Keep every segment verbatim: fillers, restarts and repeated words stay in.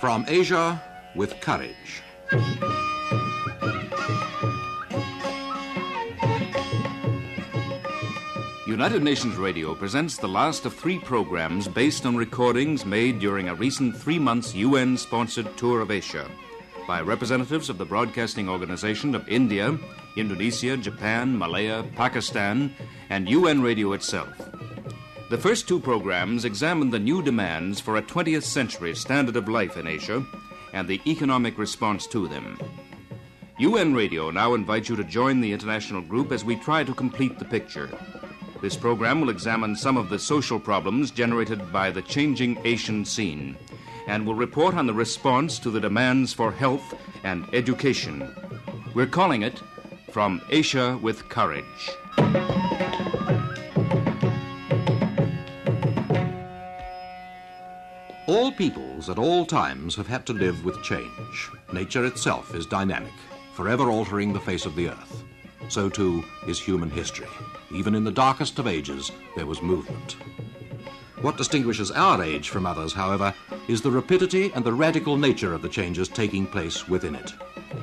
From Asia with Courage. United Nations Radio presents the last of three programs based on recordings made during a recent three-month U N-sponsored tour of Asia by representatives of the Broadcasting Organization of India, Indonesia, Japan, Malaya, Pakistan, and U N Radio itself. The first two programs examined the new demands for a twentieth century standard of life in Asia and the economic response to them. U N Radio now invites you to join the international group as we try to complete the picture. This program will examine some of the social problems generated by the changing Asian scene and will report on the response to the demands for health and education. We're calling it From Asia with Courage. All peoples at all times have had to live with change. Nature itself is dynamic, forever altering the face of the earth. So too is human history. Even in the darkest of ages, there was movement. What distinguishes our age from others, however, is the rapidity and the radical nature of the changes taking place within it.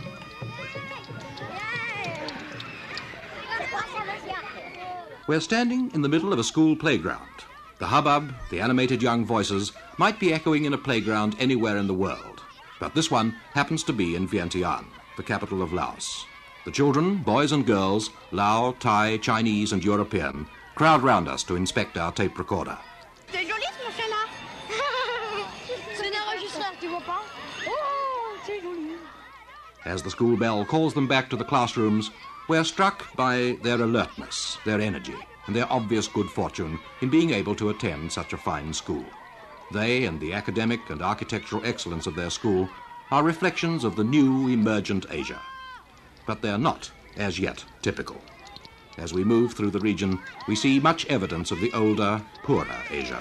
We're standing in the middle of a school playground. The hubbub, the animated young voices, might be echoing in a playground anywhere in the world. But this one happens to be in Vientiane, the capital of Laos. The children, boys and girls, Lao, Thai, Chinese and European, crowd round us to inspect our tape recorder. C'est joli ce machin-là. C'est un enregistreur, tu vois pas? Oh, c'est joli. As the school bell calls them back to the classrooms, we're struck by their alertness, their energy, and their obvious good fortune in being able to attend such a fine school. They and the academic and architectural excellence of their school are reflections of the new emergent Asia. But they're not, as yet, typical. As we move through the region, we see much evidence of the older, poorer Asia.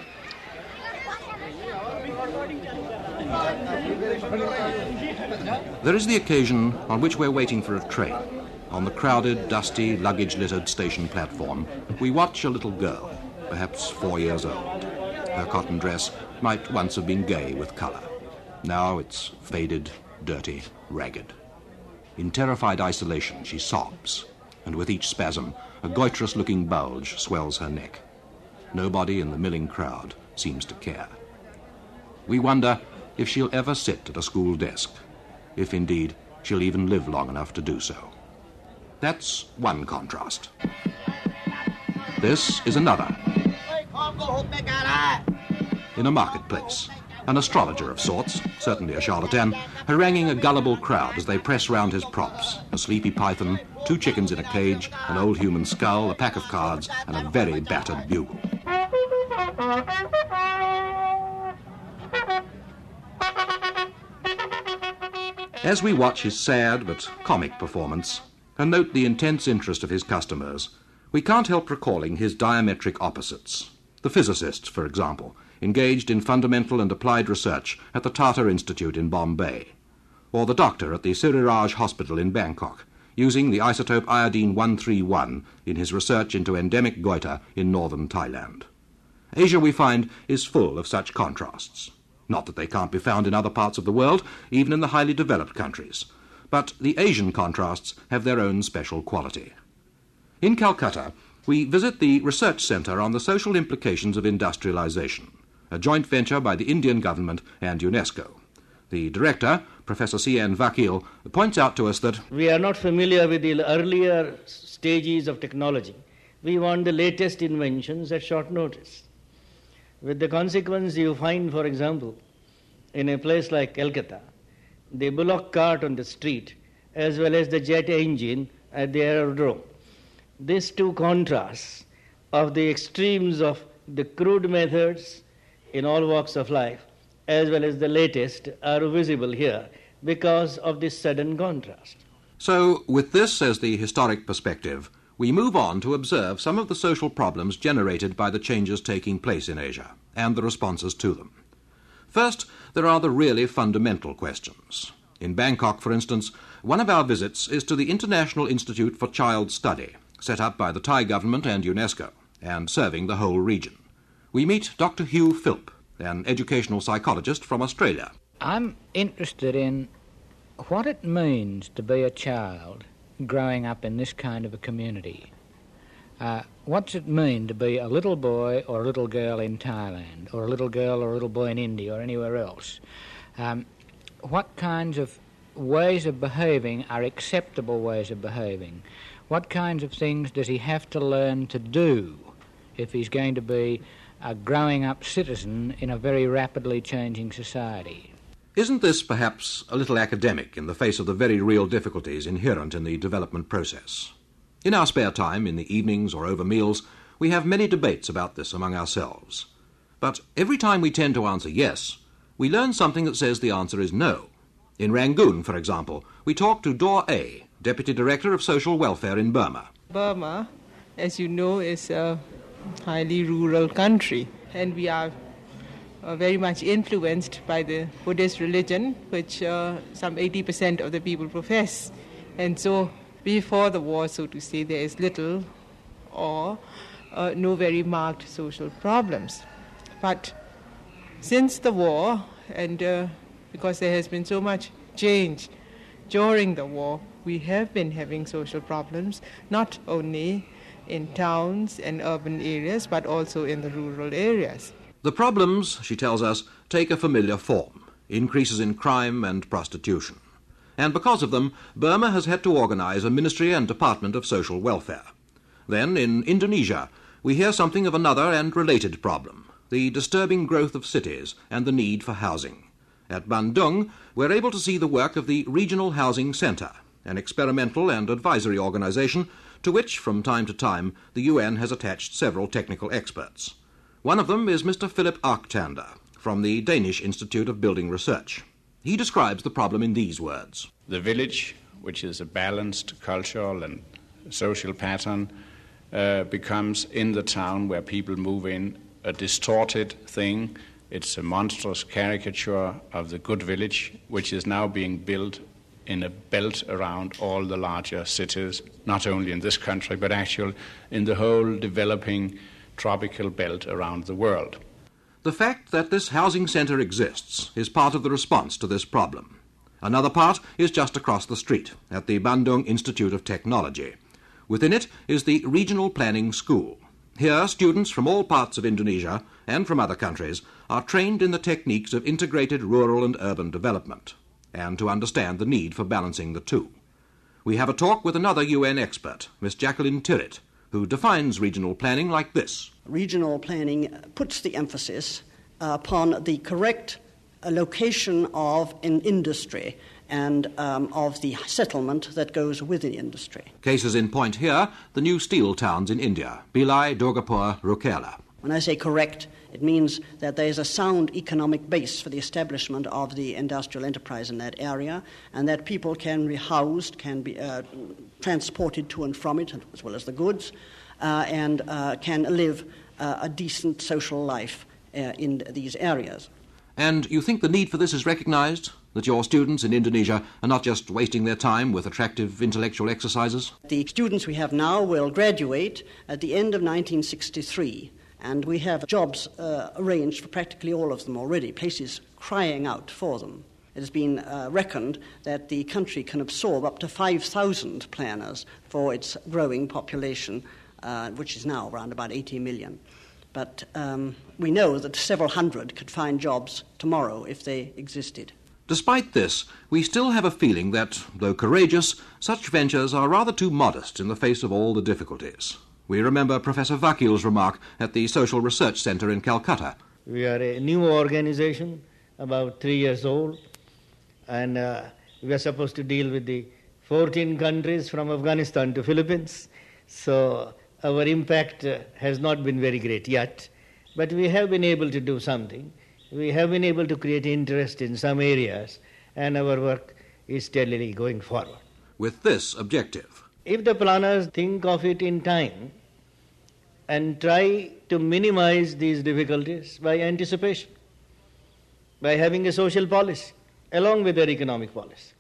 There is the occasion on which we're waiting for a train. On the crowded, dusty, luggage-littered station platform, we watch a little girl, perhaps four years old. Her cotton dress might once have been gay with colour. Now it's faded, dirty, ragged. In terrified isolation, she sobs, and with each spasm, a goitrous-looking bulge swells her neck. Nobody in the milling crowd seems to care. We wonder if she'll ever sit at a school desk, if indeed she'll even live long enough to do so. That's one contrast. This is another. In a marketplace, an astrologer of sorts, certainly a charlatan, haranguing a gullible crowd as they press round his props, a sleepy python, two chickens in a cage, an old human skull, a pack of cards, and a very battered bugle. As we watch his sad but comic performance, and note the intense interest of his customers, we can't help recalling his diametric opposites. The physicists, for example, engaged in fundamental and applied research at the Tata Institute in Bombay, or the doctor at the Siriraj Hospital in Bangkok, using the isotope iodine one thirty-one in his research into endemic goiter in northern Thailand. Asia, we find, is full of such contrasts. Not that they can't be found in other parts of the world, even in the highly developed countries, but the Asian contrasts have their own special quality. In Calcutta, we visit the Research Centre on the Social Implications of Industrialization, a joint venture by the Indian government and UNESCO. The director, Professor C N Vakil, points out to us that we are not familiar with the earlier stages of technology. We want the latest inventions at short notice. With the consequence you find, for example, in a place like Calcutta, the bullock cart on the street as well as the jet engine at the aerodrome. These two contrasts of the extremes of the crude methods in all walks of life as well as the latest are visible here because of this sudden contrast. So, with this as the historic perspective, we move on to observe some of the social problems generated by the changes taking place in Asia and the responses to them. First, there are the really fundamental questions. In Bangkok, for instance, one of our visits is to the International Institute for Child Study, set up by the Thai government and UNESCO, and serving the whole region. We meet Doctor Hugh Philp, an educational psychologist from Australia. I'm interested in what it means to be a child growing up in this kind of a community. Uh, what's it mean to be a little boy or a little girl in Thailand, or a little girl or a little boy in India or anywhere else? Um, what kinds of ways of behaving are acceptable ways of behaving? What kinds of things does he have to learn to do if he's going to be a growing up citizen in a very rapidly changing society? Isn't this perhaps a little academic in the face of the very real difficulties inherent in the development process? In our spare time, in the evenings or over meals, we have many debates about this among ourselves. But every time we tend to answer yes, we learn something that says the answer is no. In Rangoon, for example, we talk to Dor A, Deputy Director of Social Welfare in Burma. Burma, as you know, is a highly rural country, and we are uh, very much influenced by the Buddhist religion, which uh, some eighty percent of the people profess. And so before the war, so to say, there is little or uh, no very marked social problems. But since the war, and uh, because there has been so much change during the war, we have been having social problems, not only in towns and urban areas, but also in the rural areas. The problems, she tells us, take a familiar form: increases in crime and prostitution. And because of them, Burma has had to organize a Ministry and Department of Social Welfare. Then, in Indonesia, we hear something of another and related problem: the disturbing growth of cities and the need for housing. At Bandung, we're able to see the work of the Regional Housing Centre, an experimental and advisory organization to which, from time to time, the U N has attached several technical experts. One of them is Mister Philip Arctander, from the Danish Institute of Building Research. He describes the problem in these words. The village, which is a balanced cultural and social pattern, uh, becomes, in the town where people move in, a distorted thing. It's a monstrous caricature of the good village, which is now being built in a belt around all the larger cities, not only in this country, but actually in the whole developing tropical belt around the world. The fact that this housing centre exists is part of the response to this problem. Another part is just across the street, at the Bandung Institute of Technology. Within it is the Regional Planning School. Here, students from all parts of Indonesia and from other countries are trained in the techniques of integrated rural and urban development, and to understand the need for balancing the two. We have a talk with another U N expert, Miss Jacqueline Tirrit, who defines regional planning like this. Regional planning puts the emphasis uh, upon the correct uh, location of an industry and um, of the settlement that goes with the industry. Cases in point here, the new steel towns in India, Bhilai, Durgapur, Rourkela. When I say correct, it means that there is a sound economic base for the establishment of the industrial enterprise in that area, and that people can be housed, can be uh, transported to and from it, as well as the goods, uh, and uh, can live uh, a decent social life uh, in these areas. And you think the need for this is recognized? That your students in Indonesia are not just wasting their time with attractive intellectual exercises? The students we have now will graduate at the end of nineteen sixty-three, and we have jobs uh, arranged for practically all of them already, places crying out for them. It has been uh, reckoned that the country can absorb up to five thousand planners for its growing population, uh, which is now around about eighty million. But um, we know that several hundred could find jobs tomorrow if they existed. Despite this, we still have a feeling that, though courageous, such ventures are rather too modest in the face of all the difficulties. We remember Professor Vakil's remark at the Social Research Centre in Calcutta. We are a new organization, about three years old, and uh, we are supposed to deal with the fourteen countries from Afghanistan to Philippines. So our impact uh, has not been very great yet, but we have been able to do something. We have been able to create interest in some areas, and our work is steadily going forward. With this objective. If the planners think of it in time and try to minimize these difficulties by anticipation, by having a social policy along with their economic policy,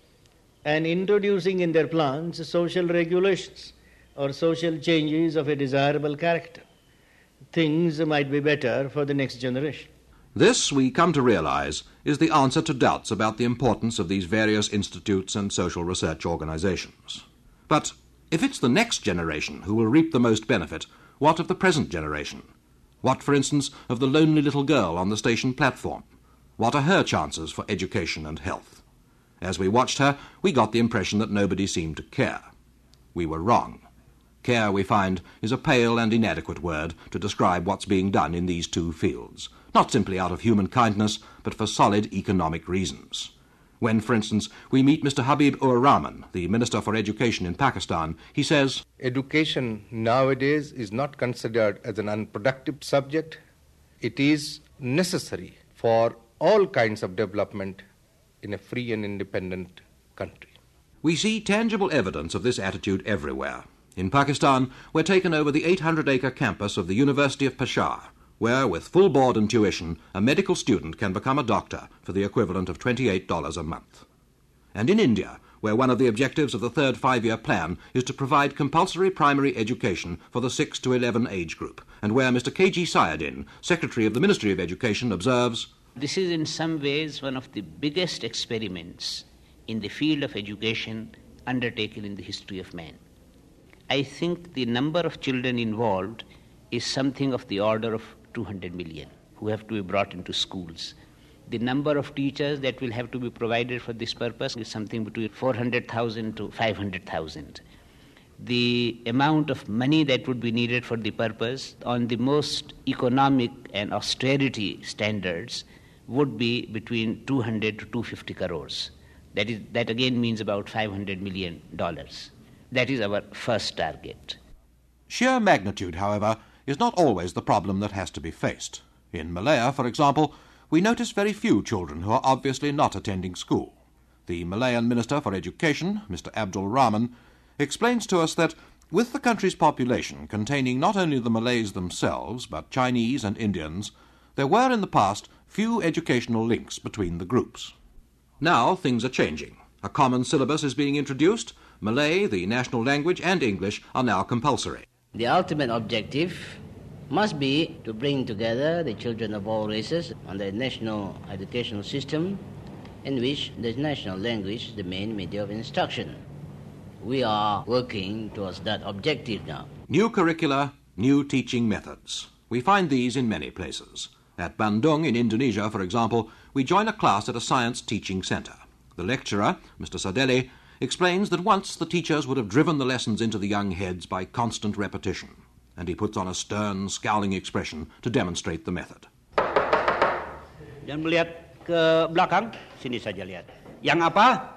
and introducing in their plans social regulations or social changes of a desirable character, things might be better for the next generation. This, we come to realize, is the answer to doubts about the importance of these various institutes and social research organizations. But if it's the next generation who will reap the most benefit, what of the present generation? What, for instance, of the lonely little girl on the station platform? What are her chances for education and health? As we watched her, we got the impression that nobody seemed to care. We were wrong. Care, we find, is a pale and inadequate word to describe what's being done in these two fields, not simply out of human kindness, but for solid economic reasons. When, for instance, we meet Mister Habib-ur Rahman, the Minister for Education in Pakistan, he says, "Education nowadays is not considered as an unproductive subject. It is necessary for all kinds of development in a free and independent country." We see tangible evidence of this attitude everywhere. In Pakistan, we're taken over the eight hundred acre campus of the University of Peshawar, where, with full board and tuition, a medical student can become a doctor for the equivalent of twenty-eight dollars a month. And in India, where one of the objectives of the third five-year plan is to provide compulsory primary education for the six to eleven age group, and where Mister K G Sayadin, Secretary of the Ministry of Education, observes, "This is in some ways one of the biggest experiments in the field of education undertaken in the history of man. I think the number of children involved is something of the order of two hundred million who have to be brought into schools. The number of teachers that will have to be provided for this purpose is something between four hundred thousand to five hundred thousand. The amount of money that would be needed for the purpose on the most economic and austerity standards would be between two hundred to two hundred fifty crores. That is, that again means about five hundred million dollars. That is our first target." Sheer magnitude, however, is not always the problem that has to be faced. In Malaya, for example, we notice very few children who are obviously not attending school. The Malayan Minister for Education, Mister Abdul Rahman, explains to us that with the country's population containing not only the Malays themselves, but Chinese and Indians, there were in the past few educational links between the groups. Now things are changing. A common syllabus is being introduced. Malay, the national language, and English are now compulsory. The ultimate objective must be to bring together the children of all races under a national educational system in which the national language is the main media of instruction. We are working towards that objective now. New curricula, new teaching methods. We find these in many places. At Bandung in Indonesia, for example, we join a class at a science teaching centre. The lecturer, Mister Sadeli, explains that once the teachers would have driven the lessons into the young heads by constant repetition, and he puts on a stern, scowling expression to demonstrate the method. Jangan melihat ke belakang, sini saja lihat. Yang apa?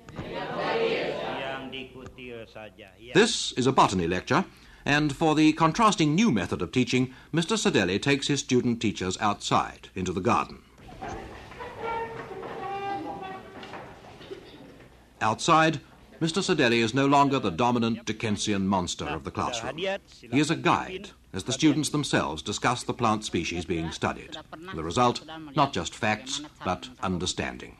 Yang dikutil saja. This is a botany lecture, and for the contrasting new method of teaching, Mister Sadeli takes his student teachers outside into the garden. Outside, Mister Sadeli is no longer the dominant Dickensian monster of the classroom. He is a guide, as the students themselves discuss the plant species being studied. The result, not just facts, but understanding.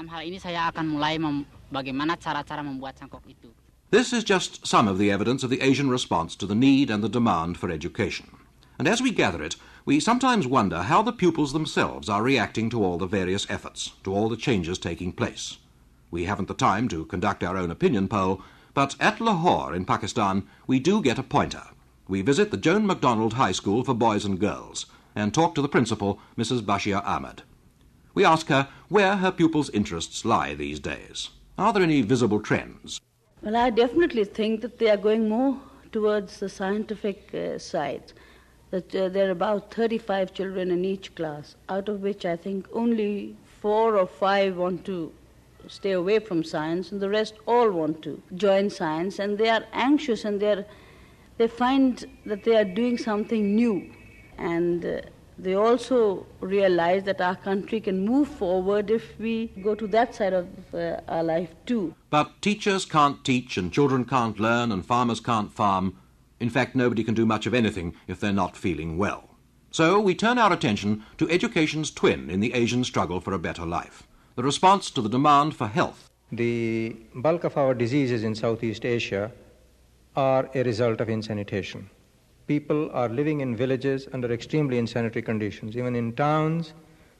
This is just some of the evidence of the Asian response to the need and the demand for education. And as we gather it, we sometimes wonder how the pupils themselves are reacting to all the various efforts, to all the changes taking place. We haven't the time to conduct our own opinion poll, but at Lahore in Pakistan, we do get a pointer. We visit the Joan MacDonald High School for Boys and Girls and talk to the principal, Missus Bashir Ahmed. We ask her where her pupils' interests lie these days. Are there any visible trends? Well, I definitely think that they are going more towards the scientific uh, side. That uh, there are about thirty-five children in each class, out of which I think only four or five want to stay away from science, and the rest all want to join science, and they are anxious, and they are, they find that they are doing something new, and uh, they also realize that our country can move forward if we go to that side of uh, our life too. But teachers can't teach, and children can't learn, and farmers can't farm. In fact, nobody can do much of anything if they're not feeling well. So we turn our attention to education's twin in the Asian struggle for a better life, the response to the demand for health. The bulk of our diseases in Southeast Asia are a result of insanitation. People are living in villages under extremely insanitary conditions. Even in towns,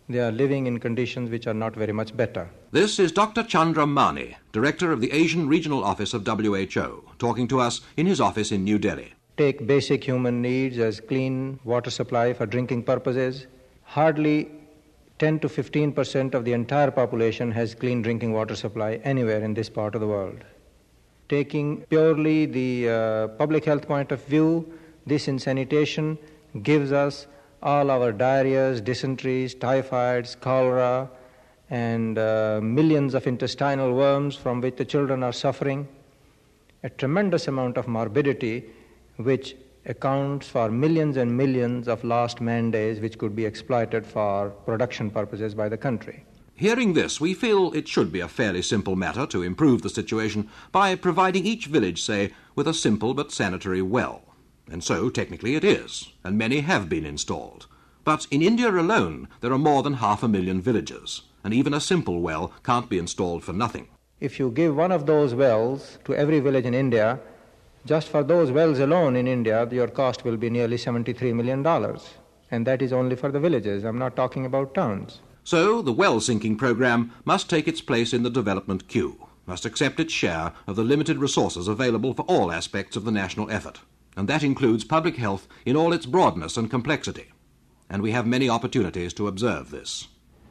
they are living in conditions which are not very much better. This is Doctor Chandra Mani, Director of the Asian Regional Office of W H O, talking to us in his office in New Delhi. Take basic human needs as clean water supply for drinking purposes. Hardly ten to fifteen percent of the entire population has clean drinking water supply anywhere in this part of the world. Taking purely the uh, public health point of view, this insanitation gives us all our diarrheas, dysenteries, typhoids, cholera, and uh, millions of intestinal worms from which the children are suffering. A tremendous amount of morbidity which accounts for millions and millions of lost man days which could be exploited for production purposes by the country. Hearing this, we feel it should be a fairly simple matter to improve the situation by providing each village, say, with a simple but sanitary well. And so, technically, it is, and many have been installed. But in India alone, there are more than half a million villages, and even a simple well can't be installed for nothing. If you give one of those wells to every village in India, just for those wells alone in India, your cost will be nearly seventy-three million dollars. And that is only for the villages. I'm not talking about towns. So the well-sinking program must take its place in the development queue, must accept its share of the limited resources available for all aspects of the national effort. And that includes public health in all its broadness and complexity. And we have many opportunities to observe this.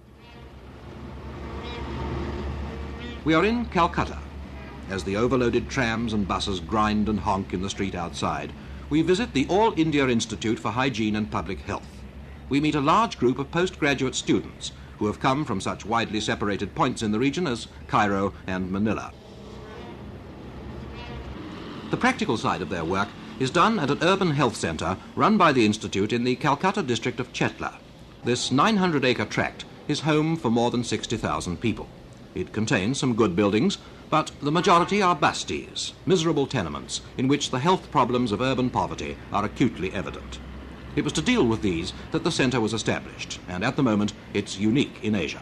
We are in Calcutta. As the overloaded trams and buses grind and honk in the street outside, we visit the All India Institute for Hygiene and Public Health. We meet a large group of postgraduate students who have come from such widely separated points in the region as Cairo and Manila. The practical side of their work is done at an urban health centre run by the Institute in the Calcutta district of Chetla. This nine hundred acre tract is home for more than sixty thousand people. It contains some good buildings, but the majority are bastis, miserable tenements in which the health problems of urban poverty are acutely evident. It was to deal with these that the centre was established, and at the moment it's unique in Asia.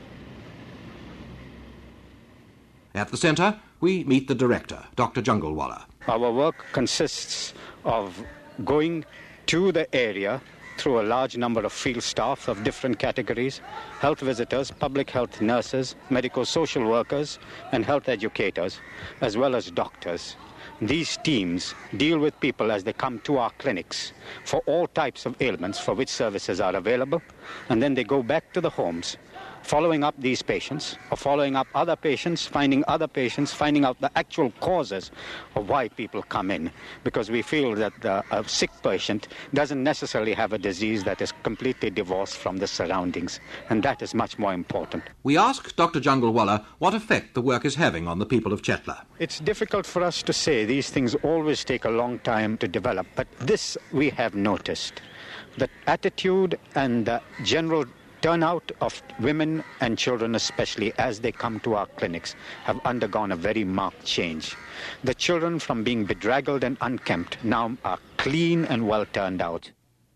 At the centre, we meet the director, Doctor Jungalwala. Our work consists of going to the area through a large number of field staff of different categories, health visitors, public health nurses, medical social workers, and health educators, as well as doctors. These teams deal with people as they come to our clinics for all types of ailments for which services are available, and then they go back to the homes, following up these patients, or following up other patients, finding other patients, finding out the actual causes of why people come in, because we feel that the, a sick patient doesn't necessarily have a disease that is completely divorced from the surroundings, and that is much more important. We ask Doctor Jungalwala what effect the work is having on the people of Chetla. It's difficult for us to say. These things always take a long time to develop, but this we have noticed. The attitude and the general turnout of women and children, especially as they come to our clinics, have undergone a very marked change. The children, from being bedraggled and unkempt, now are clean and well turned out.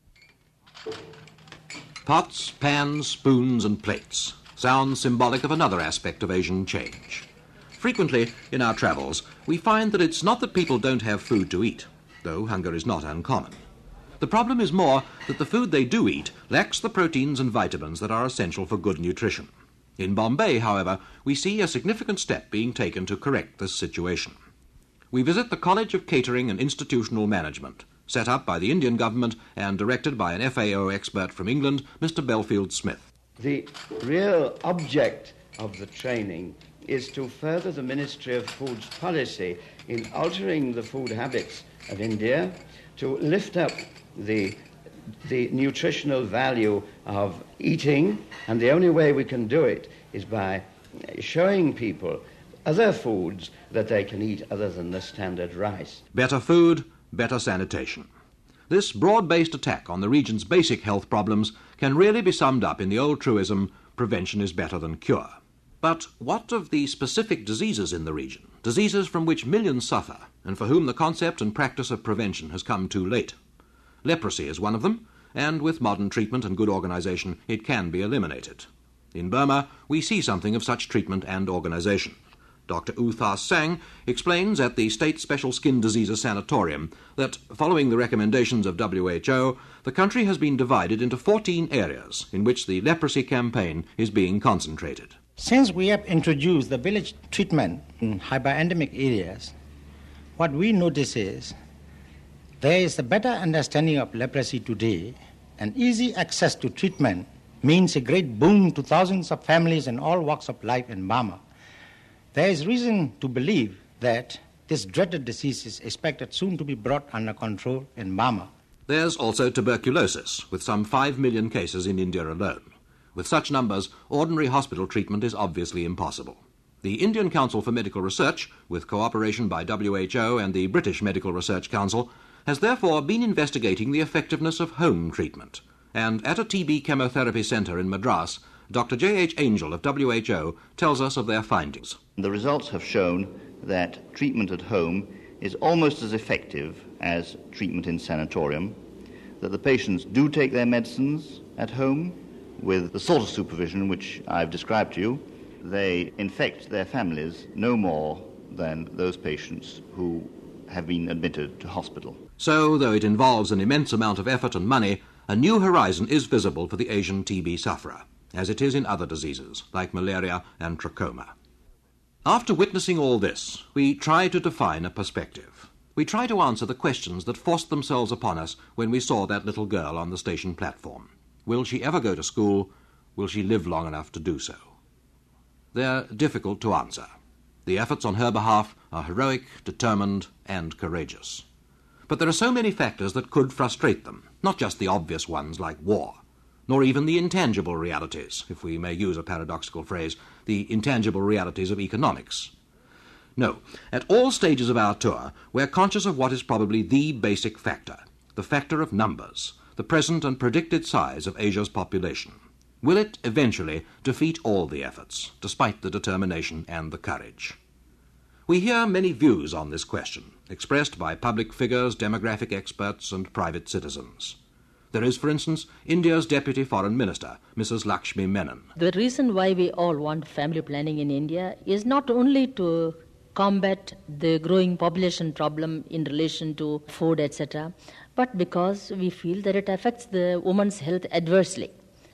Pots, pans, spoons and plates sound symbolic of another aspect of Asian change. Frequently, in our travels, we find that it's not that people don't have food to eat, though hunger is not uncommon. The problem is more that the food they do eat lacks the proteins and vitamins that are essential for good nutrition. In Bombay, however, we see a significant step being taken to correct this situation. We visit the College of Catering and Institutional Management, set up by the Indian government and directed by an F A O expert from England, Mister Belfield Smith. The real object of the training is to further the Ministry of Food's policy in altering the food habits of India, to lift up the, the nutritional value of eating, and the only way we can do it is by showing people other foods that they can eat other than the standard rice. Better food, better sanitation. This broad-based attack on the region's basic health problems can really be summed up in the old truism, prevention is better than cure. But what of the specific diseases in the region, diseases from which millions suffer, and for whom the concept and practice of prevention has come too late? Leprosy is one of them, and with modern treatment and good organization, it can be eliminated. In Burma, we see something of such treatment and organization. Doctor U Thas Sang explains at the State Special Skin Diseases Sanatorium that, following the recommendations of W H O, the country has been divided into fourteen areas in which the leprosy campaign is being concentrated. Since we have introduced the village treatment in hyperendemic areas, what we notice is there is a better understanding of leprosy today, and easy access to treatment means a great boon to thousands of families in all walks of life in Burma. There is reason to believe that this dreaded disease is expected soon to be brought under control in Burma. There's also tuberculosis, with some five million cases in India alone. With such numbers, ordinary hospital treatment is obviously impossible. The Indian Council for Medical Research, with cooperation by W H O and the British Medical Research Council, has therefore been investigating the effectiveness of home treatment. And at a T B chemotherapy centre in Madras, Doctor J H Angel of W H O tells us of their findings. The results have shown that treatment at home is almost as effective as treatment in sanatorium, that the patients do take their medicines at home with the sort of supervision which I've described to you. They infect their families no more than those patients who have been admitted to hospital. So, though it involves an immense amount of effort and money, a new horizon is visible for the Asian T B sufferer, as it is in other diseases, like malaria and trachoma. After witnessing all this, we try to define a perspective. We try to answer the questions that forced themselves upon us when we saw that little girl on the station platform. Will she ever go to school? Will she live long enough to do so? They're difficult to answer. The efforts on her behalf are heroic, determined, and courageous. But there are so many factors that could frustrate them, not just the obvious ones like war, nor even the intangible realities, if we may use a paradoxical phrase, the intangible realities of economics. No, at all stages of our tour, we're conscious of what is probably the basic factor, the factor of numbers, the present and predicted size of Asia's population. Will it eventually defeat all the efforts, despite the determination and the courage? We hear many views on this question, expressed by public figures, demographic experts, and private citizens. There is, for instance, India's Deputy Foreign Minister, Missus Lakshmi Menon. The reason why we all want family planning in India is not only to combat the growing population problem in relation to food, et cetera, but because we feel that it affects the woman's health adversely.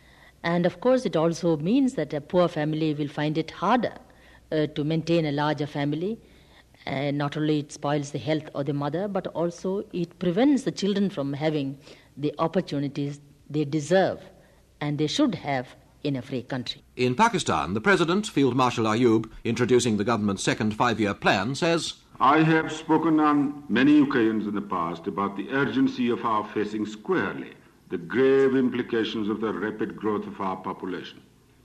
And of course, it also means that a poor family will find it harder uh, to maintain a larger family. And not only it spoils the health of the mother, but also it prevents the children from having the opportunities they deserve and they should have in a free country. In Pakistan, the President, Field Marshal Ayub, introducing the government's second five-year plan, says, I have spoken on many occasions in the past about the urgency of our facing squarely the grave implications of the rapid growth of our population.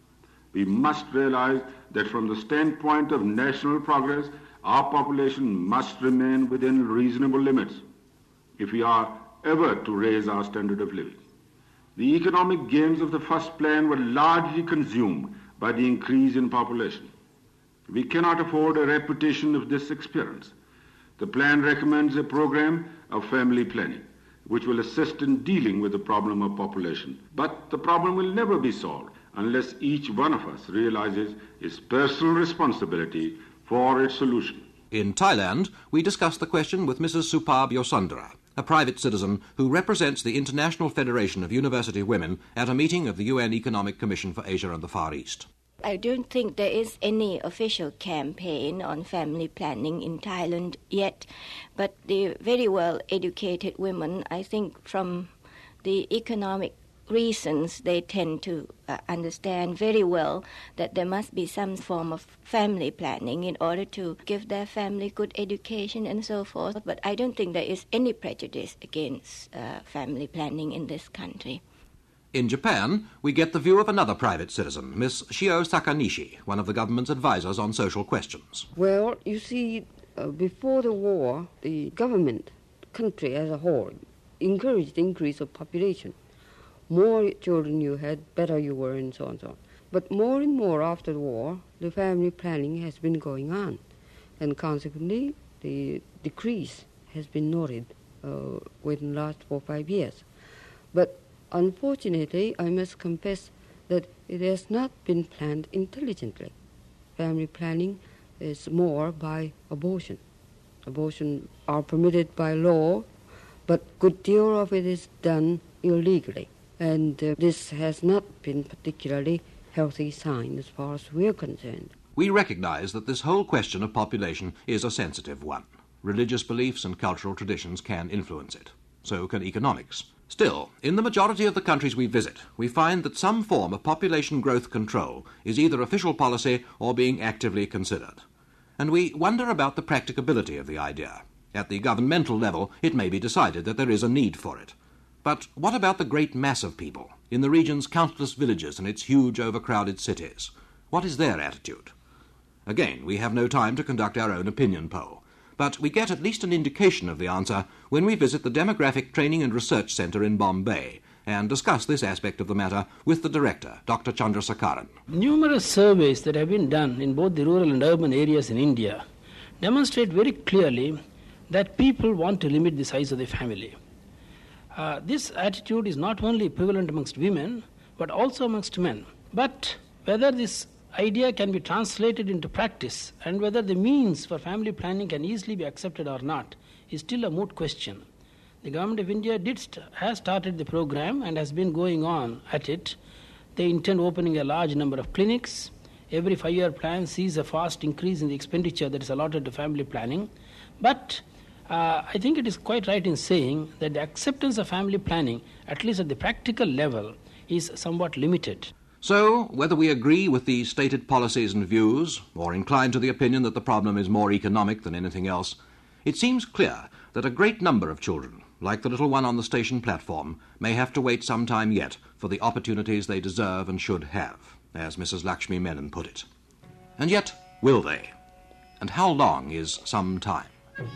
We must realize that from the standpoint of national progress, our population must remain within reasonable limits if we are ever to raise our standard of living. The economic gains of the first plan were largely consumed by the increase in population. We cannot afford a repetition of this experience. The plan recommends a program of family planning, which will assist in dealing with the problem of population. But the problem will never be solved unless each one of us realizes his personal responsibility for its solution. In Thailand, we discuss the question with Missus Supab Yosundara, a private citizen who represents the International Federation of University Women at a meeting of the U N Economic Commission for Asia and the Far East. I don't think there is any official campaign on family planning in Thailand yet, but the very well educated women, I think from the economic reasons, they tend to uh, understand very well that there must be some form of family planning in order to give their family good education and so forth. But I don't think there is any prejudice against uh, family planning in this country. In Japan, we get the view of another private citizen, Miss Shio Sakanishi, one of the government's advisors on social questions. Well, you see, uh, before the war, the government, country as a whole, encouraged the increase of population. More children you had, better you were, and so on and so on. But more and more after the war, the family planning has been going on, and consequently, the decrease has been noted uh, within the last four or five years. But unfortunately, I must confess that it has not been planned intelligently. Family planning is more by abortion. Abortion are permitted by law, but good deal of it is done illegally. And uh, this has not been particularly healthy sign as far as we're concerned. We recognize that this whole question of population is a sensitive one. Religious beliefs and cultural traditions can influence it. So can economics. Still, in the majority of the countries we visit, we find that some form of population growth control is either official policy or being actively considered. And we wonder about the practicability of the idea. At the governmental level, it may be decided that there is a need for it. But what about the great mass of people, in the region's countless villages and its huge overcrowded cities? What is their attitude? Again, we have no time to conduct our own opinion poll, but we get at least an indication of the answer when we visit the Demographic Training and Research Centre in Bombay and discuss this aspect of the matter with the director, Doctor Chandrasekaran. Numerous surveys that have been done in both the rural and urban areas in India demonstrate very clearly that people want to limit the size of the family. Uh, this attitude is not only prevalent amongst women, but also amongst men. But whether this idea can be translated into practice and whether the means for family planning can easily be accepted or not is still a moot question. The Government of India did st- has started the program and has been going on at it. They intend opening a large number of clinics. Every five-year plan sees a fast increase in the expenditure that is allotted to family planning. But uh, I think it is quite right in saying that the acceptance of family planning, at least at the practical level, is somewhat limited. So, whether we agree with the stated policies and views, or incline to the opinion that the problem is more economic than anything else, it seems clear that a great number of children, like the little one on the station platform, may have to wait some time yet for the opportunities they deserve and should have, as Missus Lakshmi Menon put it. And yet, will they? And how long is some time?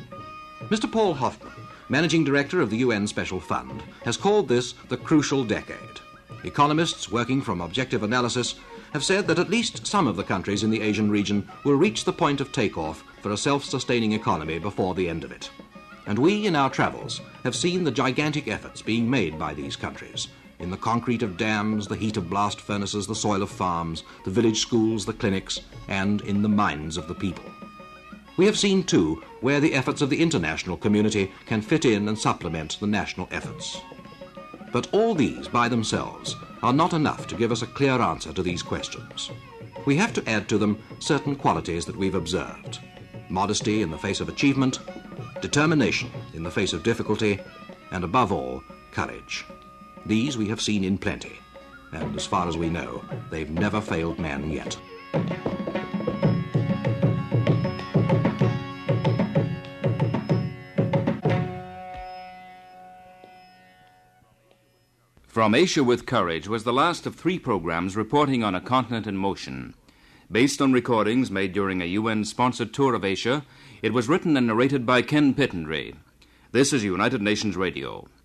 Mister Paul Hoffman, Managing Director of the U N Special Fund, has called this the crucial decade. Economists working from objective analysis have said that at least some of the countries in the Asian region will reach the point of takeoff for a self-sustaining economy before the end of it. And we, in our travels, have seen the gigantic efforts being made by these countries, in the concrete of dams, the heat of blast furnaces, the soil of farms, the village schools, the clinics, and in the minds of the people. We have seen, too, where the efforts of the international community can fit in and supplement the national efforts. But all these, by themselves, are not enough to give us a clear answer to these questions. We have to add to them certain qualities that we've observed. Modesty in the face of achievement, determination in the face of difficulty, and above all, courage. These we have seen in plenty, and as far as we know, they've never failed man yet. From Asia with Courage was the last of three programs reporting on a continent in motion. Based on recordings made during a U N-sponsored tour of Asia, it was written and narrated by Ken Pittendry. This is United Nations Radio.